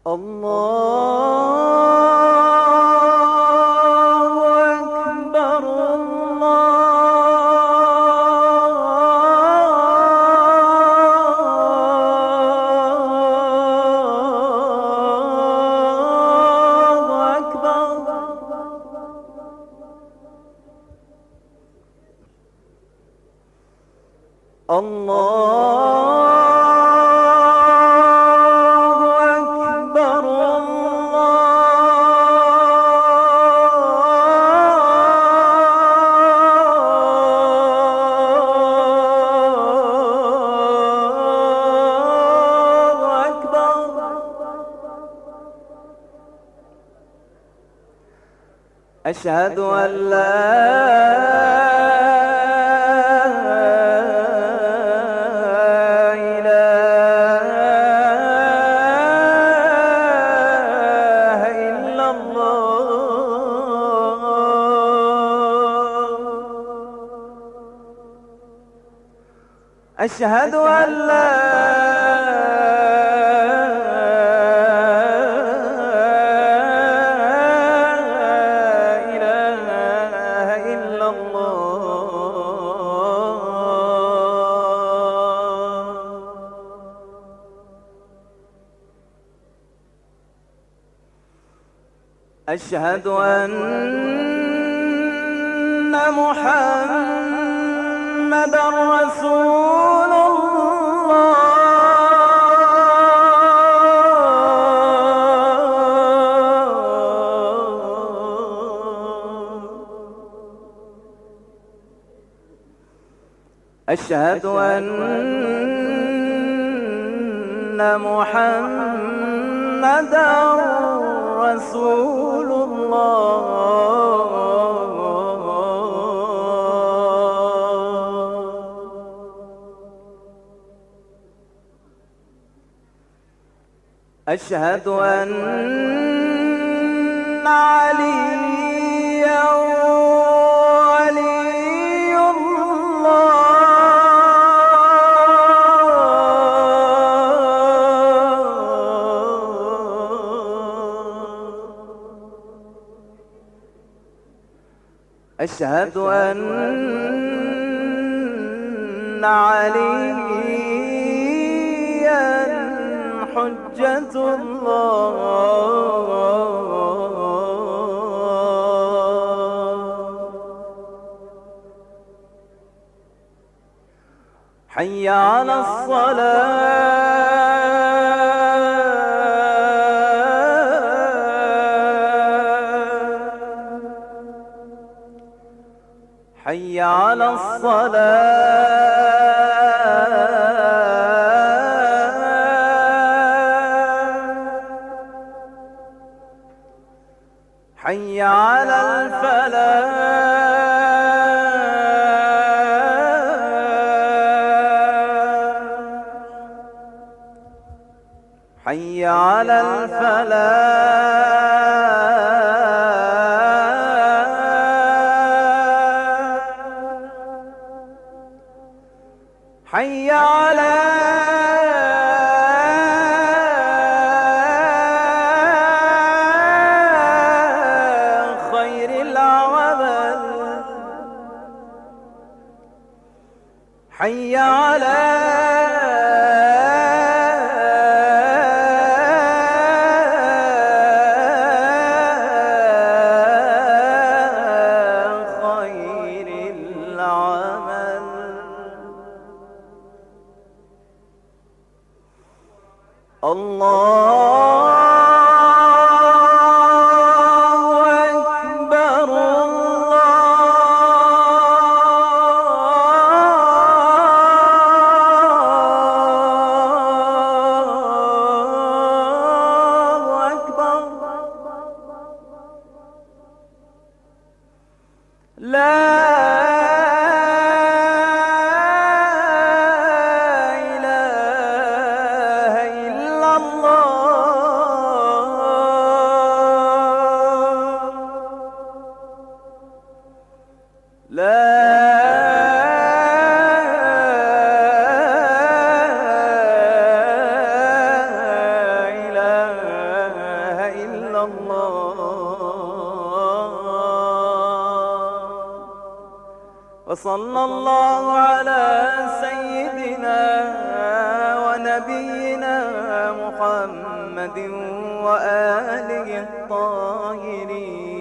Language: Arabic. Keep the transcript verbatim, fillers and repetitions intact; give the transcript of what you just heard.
الله أكبر الله أكبر. الله أشهد أن لا إله إلا الله. أشهد أن لا أشهد أن محمدًا رسول الله. أشهد أن محمدًا رسول الله. أشهد أن عليا ولي الله. أشهد أن عليا حجة الله. حي على الصلاة. حي على الصلاة. حي على الفلاح. حي على الفلاح. حي على خير العمل. حي على خير العمل. الله أكبر الله أكبر. لا إله إلا الله. وصلى الله على سيدنا ونبينا محمد وآله الطاهرين.